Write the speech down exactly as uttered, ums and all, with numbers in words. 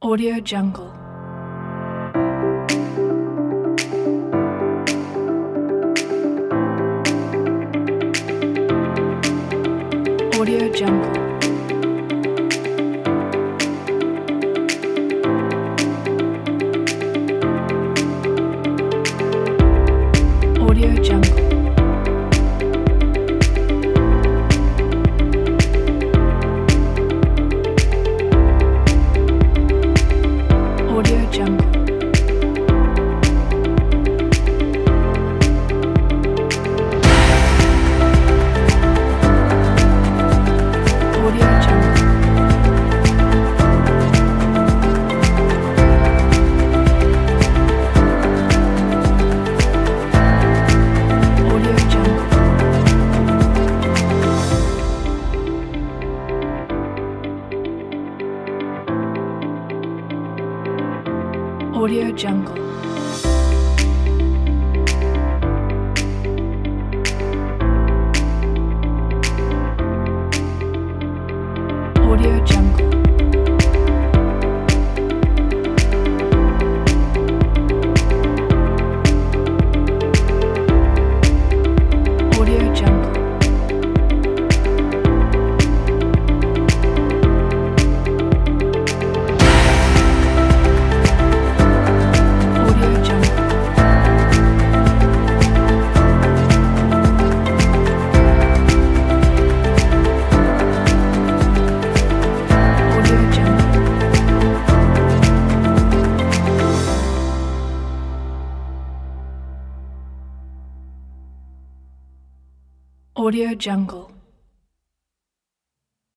Audio Jungle. Audio Jungle. Audio Jungle. Audio Jungle. Audio Jungle. Audio Jungle. Audio Jungle. Audio Jungle. Audio Jungle. Audio Jungle. Audio Jungle. Audio Jungle.